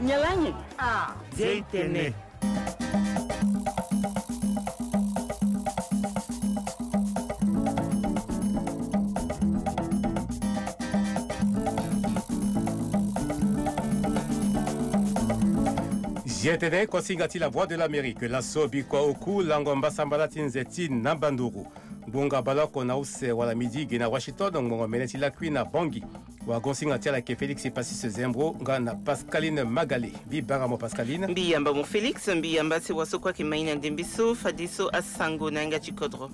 Nyalanyi. Zeitene. Zietene kosingati la voix de l'Amérique. La sobi kwa oku langomba sambala tinzeti na banduru. Bunga balako na use wala midi gena Washington ngongo meneti la na bongi. Wa gonsingati la ke Félix Passis Zembro ngana Pascaline Magali. Bibara mo Pascaline. Mbiyamba mo Félix, mbiyamba se wasokwa ke maina ndembiso fadiso asango nanga chikodro.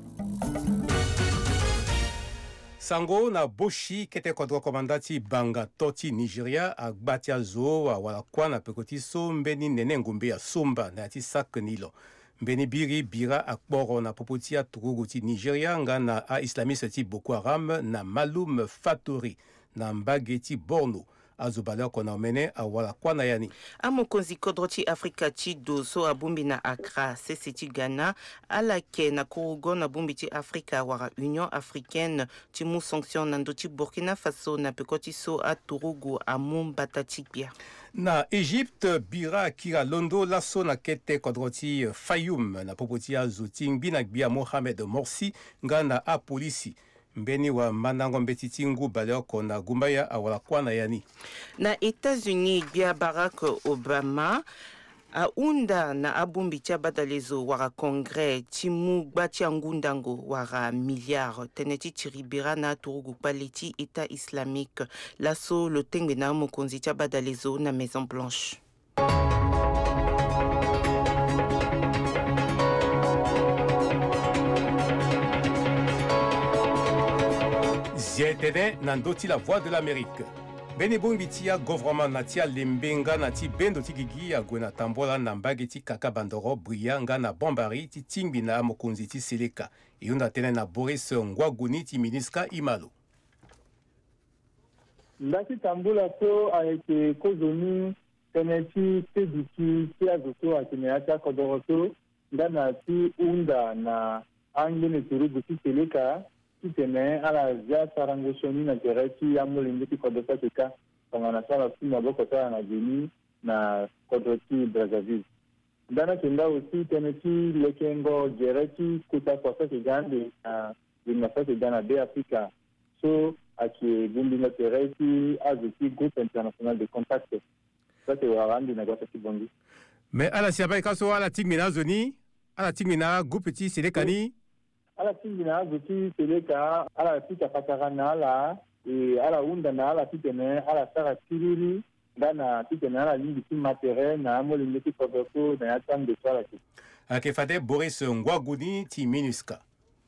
Sango na boshi kete kodro komandati banga toti Nigeria agbatia zo wala kwa na pekoti so mbeni nene ngumbe ya somba na ati sak nilo. Mbeni biri bira akporo na popotia turuguti Nigeria nga na a islamiste ti Boko Haram na Malum Fatori na mbageti Borno. Azobala kona omene awala kwa na yani. Amokonzi kodroti Afrika ti doso abumbi na Accra, sese ti Ghana, alake na kurugo na bumbi ti Afrika wara Union Africaine ti mu sanction nando ti Burkina Faso na pekoti so a Turugu amum batatipia. Na Egypte, bira kira londo laso na kete kodroti Fayoum na popoti azuting binagbia Mohamed Morsi nga na a polisi. Mbeni wa manango mbetiti ngubaleko na gumbaya awala kwa na yani. Na États-Unis bia Barack Obama aunda na abumbi tia badalezo wara Congrès timu gbatia ngundango wara milliard teneti tiribira na turugu paleti État islamique laso lo tengbe na mokonzi tia badalezo na Maison Blanche. Zietene nandoti la voix de l'Amérique. Benebongi tia gouvernement na tia lembenga na ti bendo ti gigi ya gwena tambola na mbage ti kaka bandoro bria nga na bombari ti tingbi na mokonzi ti seleka. Yunda tene na Boris Ngwaguni ti ministre Imalo. Ndaki tambola to a été kozoni teneti tediki ti azoto a keneata kodoroto ndana ti unda na angene turubu ti seleka. Kitene ala zia sarangosoni na gereti ya mulingiti kodota kika pangana sala sima boko tala na Guinea na kodoti Brazzaville. Dana kenda aussi teneti lekengo gereti kuta kwa sake gande na vinasake gana de Afrika. So aki gumbinga gereti azuti groupe international de contact. Ça c'est warandi na gwata kibongi. Mais ala siapa ikaso ala tingmina zoni ala tingmina groupe ti selekani ala tingina guti seleka ala tika patarana ala ala unda na ala tikene ala sara tiriri dana tikene ala lingi ti matériel na molingi ti kodoko na yatan de sala ki akefade Boris Ngwaguni ti MINUSCA.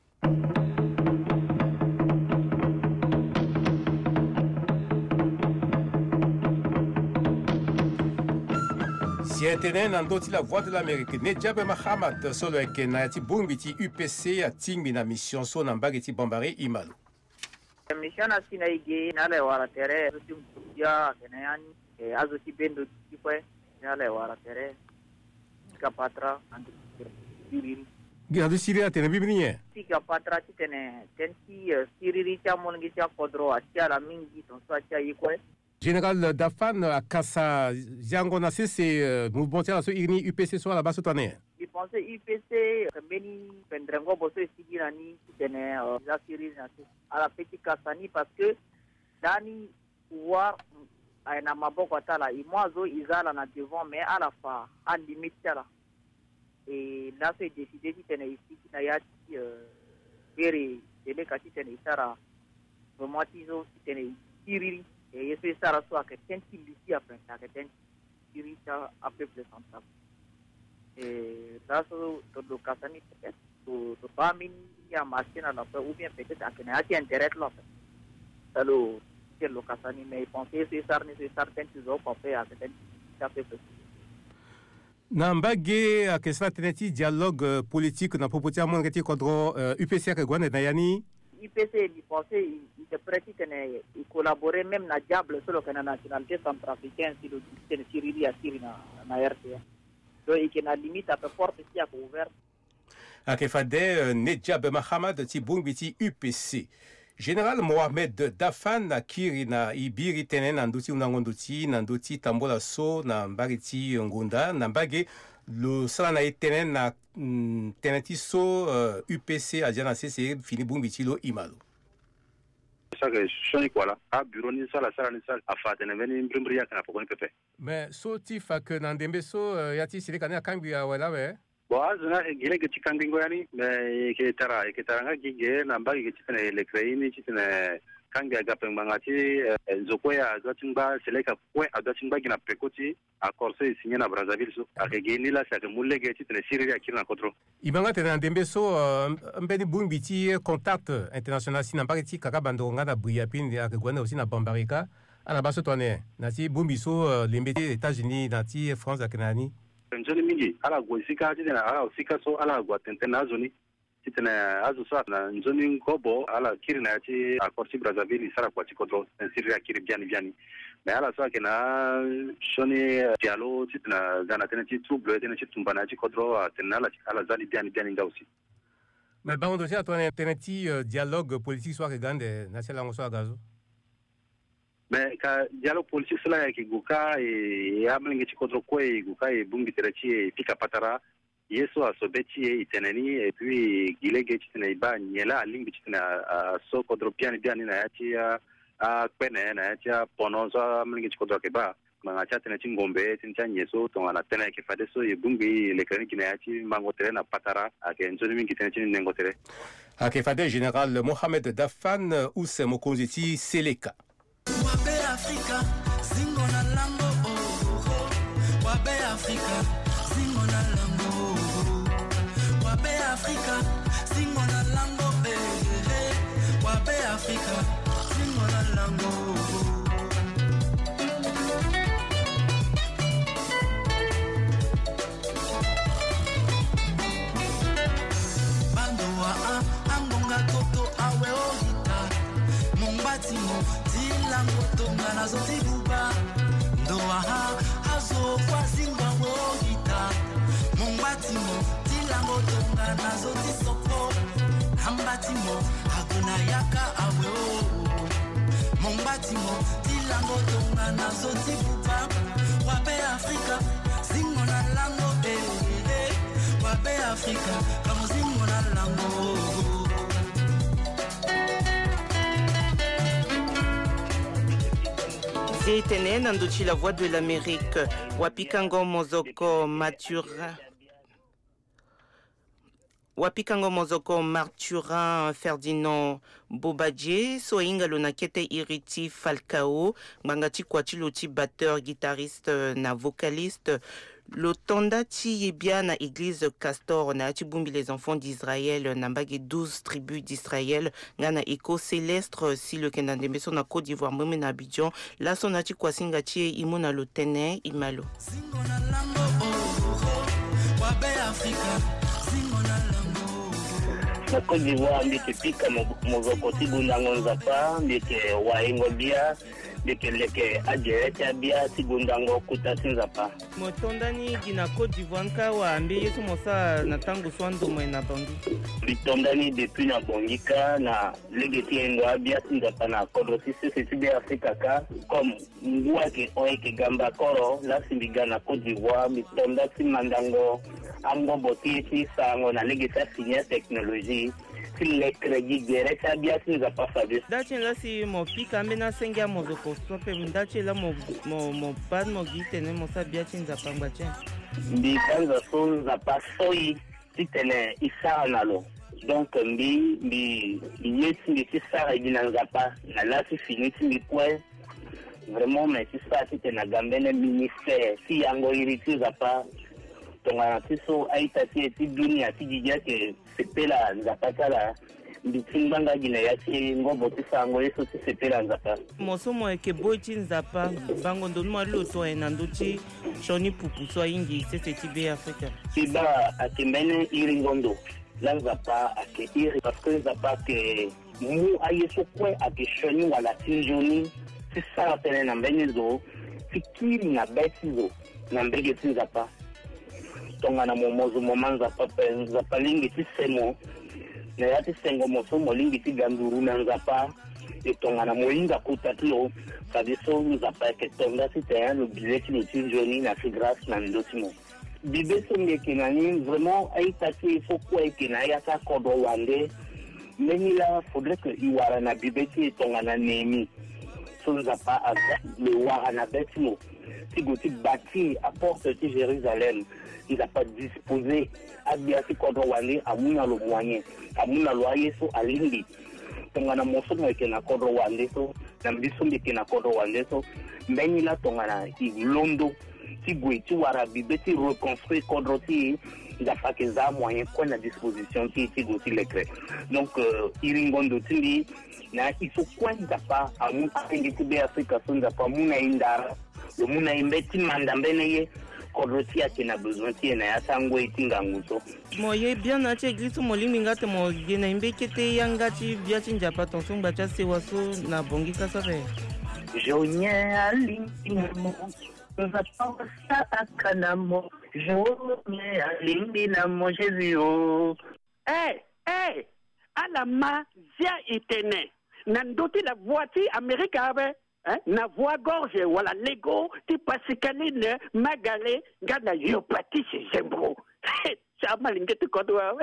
Zietene nandoti la voix de l'Amérique. Nedjabe Mahamat solo eke na yati bumbi ti UPC a tingbi na mission so na mbage ti bombari Imalo. Mission na sina ige na le wara tere rutim ya kenayani azuti bendo ti kwe na le wara tere kapatra andu siriri. Gina siriri tene bibiniye. Ti kapatra ti tene tenti siriri cha mongi cha kodro atia la mingi ton so atia yikwe. Général Dafan à Kassa Ziango na c'est mouvement la so irni UPC so la baso tane. Il pensait UPC beni pendrengo boso sigirani tene la série à la petite Kassani parce que dani pouvoir na maboko tala imoazo izala na devant mais à la fin en limite là et là c'est décidé tene ici na yati bere dele kati tene isara romatizo tene iriri et je fais ça à que tenti ici après ça que tenti irita à peu près central et là sur le Kassani peut-être to pas min ya machine à la ou bien peut-être à que n'a pas intérêt là alors c'est le Kassani mais penser c'est ça tenti zo pas faire à que tenti ça peut Nambage a que ça teneti dialogue politique na propotia mon reti kodro UPC que gwana dayani IPC il pensait il pratique il collaborer même na diable sur le nationalité centrafricaine si le Syrie à Syrie na RTA donc il a limite à peu forte ici à ouvert Akefade Nedjab Mahamad ti bungbi ti UPC Général Mohamed Dafan na kiri na ibiri tene na nduti unangonduti na nduti tambola so na mbariti ngunda na mbage lo sala na etene na teneti so UPC ajana CC fini bumbiti lo imalo. Saka shoni kwala a bureau ni sala ni sala afate na veni mbrimbri ya kana pokoni pepe. Mais so ti fak na ndembe so yati sile kana kambi ya wala we. Boazna gile ke chikangingo yani me ke taranga gige na mbagi ke chitene lekreini chitene kangi agapeng mangati zokoya agatimba seleka kwe agatimba gina pekoti akorse signé na Brazzaville so akegeni la sa ke mulege chitene siriri akina kontro. Ibanga tena ndembe so mbeni bumbiti contact international sina mbagi kaka bandonga na buyapin akegwana aussi na Bambarika ana baso tone na ti bumbi so lembeti États-Unis na ti France akenani. Njoni mingi ala gwesika chitena ala usika so ala gwatentena azoni chitena azu sa na njoni ngobo ala kiri na chi akorsi Brazzaville isara kwa chikoto nsiri akiri biani mais ala sa kena shoni dialo chitena zana tena chi trouble tena chi tumbana chikoto tena ala zali biani ngausi. Mais bango dosi atone tena ti dialogue politique soit gande na sela ngo so agazo. Mais ka dialogue politique cela ya kiguka e amlingi chikoto kwe guka e bungi terachi pika patara yeso asobeti iteneni et puis gilege chitena iba nyela lingi chitena so kodro biani na yachi a kwene na yachi ponozo amlingi chikoto keba mangacha tena chingombe tincha nyeso tongana tena ke fadeso e bungi lekani kina yachi mangotere na patara ake nzoni mingi tena chini nengotere ake fade général Mohamed Dafan use mokonziti Seleka. Wabe Afrika, zingo na lango, Wabe Afrika, zingo na lango, Wabe Afrika, zingo na lango, Wabe Afrika, zingo na lango. Bando wa angonga toto awe ohita, Mumbatimo. Langotonga na zoti buba ndoa hazo kwa zinga wohita Mumbatimo tilangotonga na zoti soko Hambatimo hakuna yaka awe Mumbatimo tilangotonga na zoti buba Wabe Afrika zingo na lango Wabe Afrika kama zingo na lango. Zétene Nanduchi, la voix de l'Amérique. Wapikango Mozoko Mathurin Ferdinand Bobadje, Soinga Lonakete Iriti Falcao, Mangati Kwachiloti, batteur, guitariste, na vocaliste. L'Otonda Tiyebia na église Castor na Atibumbi les enfants d'Israël nambagi 12 tribus d'Israël ngana Eko Célestre si le Kendandembeso na Côte d'Ivoire même na Abidjan la sonati kwasinga tie imona lotene imalo na Côte d'Ivoire mbike pika mozoko tibunda ngonzapa mbike waingobia leke ajerete bia sigundango kutasinzapa motondani gina Côte d'Ivoire kawa ambi yesu mosa na tangu swando na bangi bitondani depuis na bongika na legeti endo bia sinzapa na kodro sisi sisi Afrika ka comme ngua ke oeke gamba koro la simbiga na Côte d'Ivoire bitonda simandango ambo botiti sango na legeti sinya technologie le crédit direct à bien si nous a pas fait. D'ailleurs là si mon pic a mené à senga mon zoko sope d'ailleurs là mon pas mon guite ne mon sabia si nous a pas battu. Bi kanza son za pas soi si tene isa nalo. Donc bi yesi bi ça ginanza pas na là si fini si quoi vraiment mais si ça si tena gambene ministère si yango iriti za pas tonga tiso aitati eti dunia tijija ke sepela nzapatala nditsimbanga gina yati ngobo tisango yeso sepela nzapa mosomo eke boiti nzapa bango ndonuma loto ena nduti choni pupu so ingi sese be Afrika iba akimene iringondo la nzapa ake iri parce que nzapa ke mu ayeso kwe ake choni wala tinjoni sisa tene na mbenizo fikiri na betizo na mbege nzapa tonga na momozo momanza papenza palingi tisemo na yati sengo moso molingi ti ganduru na nzapa e tongana molinga kutatilo kabiso nzapa ke tonga si te le billet qui nous joni na fi grâce na ndotimo bibe songe kenani vraiment aitati il faut quoi kenaya ta kodo wande mais là faudrait que iwara na bibe ti tongana nemi so nzapa le wara na betimo ti goti bâti à porte de Jérusalem il n'a pas disposé à bien si kodo wande amuna lo moyen amuna lo yeso alindi tongana moso ngeke na kodo wande so na biso ngeke na kodo wande so mbeni la tongana ilondo ti gwe ti wara bibe ti reconstruire kodo ti da fa ke za moyen ko na disposition ti go ti lekre donc iringondo ti na iso kwenda pa amu ngi ti be Afrika so nda pa muna indara lo muna imbeti manda mbene ye kodoti yake na besoin ti na yasango itinga nguso moye bien na che église molimi ngate mo yena imbekete yanga ti bia ti njapa tonso ngba cha se waso na bongi kasare jonye alinginamo nzapasa akanamo jonye alinginamo Jésus alama zia itene na ndoti la voiture américaine na voix gorge wala lego ti pasikaline magale ngana yopati zembo chama lingeti kodwa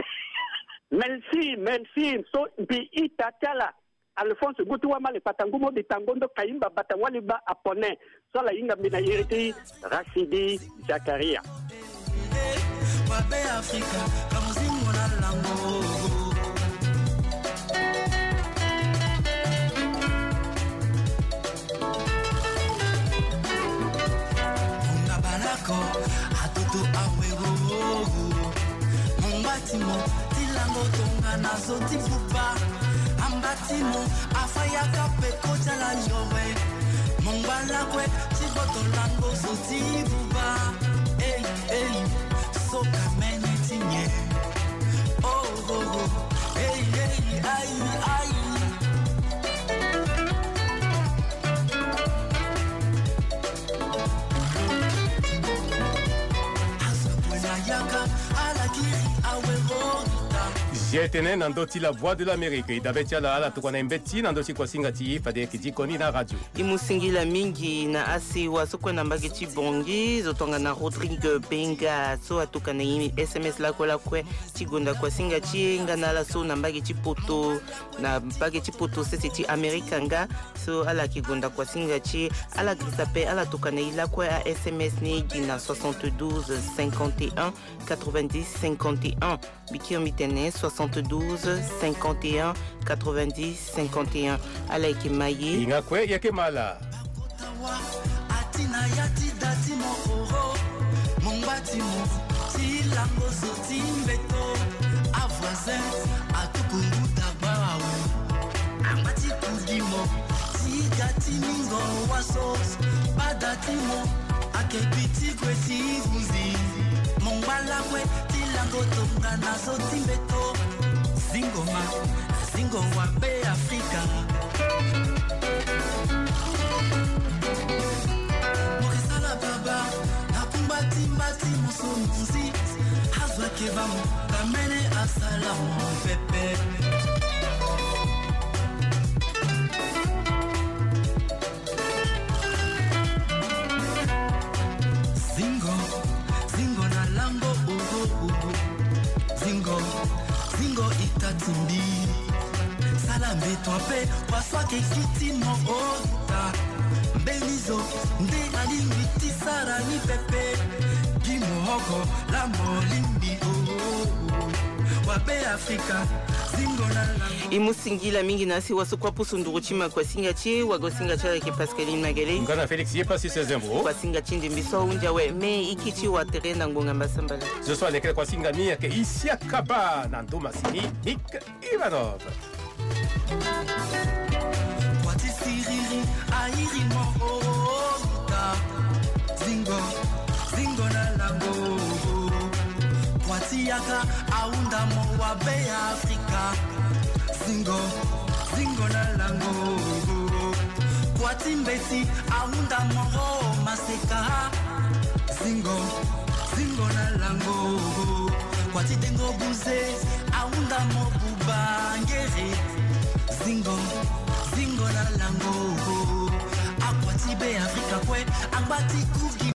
merci so bi itatala Alphonse Gutuwa male patangumo bitangondo kaimba batawali ba apone so la inga mina yiriti Rashidi Zakaria Wabe Afrika kamuzimu na lango atutu awero mumbatimo tilango tonga nazo tifupa ambatimo afaya kape kocha la jowe mumbala kwe tiboto lango so tifupa so kameni tinye ai Jetene nandoti la voix de l'Amérique idabetia la ala tukwana imbeti nandoti kwa singati fade kijikoni na radio imusingila mingi na asi wasokwe na mbageti bongi zotonga na Rodrigue Benga so atukana SMS la kola kwe tigonda kwa singati ngana la so na mbageti poto sese ti Amerikanga so ala kigonda kwa singati ala grisape ala tukana ila kwe a SMS ni gina 72 51 90 51 bikio mitene 72 51 90 51 ala kimaye inga kwe yake mala atina yati dati mo oro mumbati mo tilango so timbeto avoisin atukungu tabawe amati kudimo tigati mingo wasos badati mo akebiti kweti vuzi mumbala kwe tilango tonga naso timbeto Zingo wabe Afrika Mokisala baba Nakumbati mbati musumuzi Hazwa kevamu Kamene asalamu pepe Zingo na lango Zingo itatimbi Salambe tope Waswa kekiti mo ota Mbenizo Nde alingiti sara ni pepe Gimo hoko La molimbi Wabe Afrika Zingo na lango imusingila mingi nasi wasokwa pusunduru chima kwa singati wagosinga chala ke Pascaline Magele ngana Félix ye pasi sezembo kwa singa chindi mbiso unja we me ikichi wa terena ngonga mbasambala ce soir les kwa singa ni ke Isia Kaba na ndoma sini Nick Ivanov Kwati siriri airi mo ota Zingo na lango Kwati yaka aunda mo wabe Afrika Zingo na lango Kwati mbesi aunda mo maseka Zingo na lango Kwati dengo buze aunda mo buba Mangere Zingo Zingo la lango Akwati be Afrika kwe Agbati kugi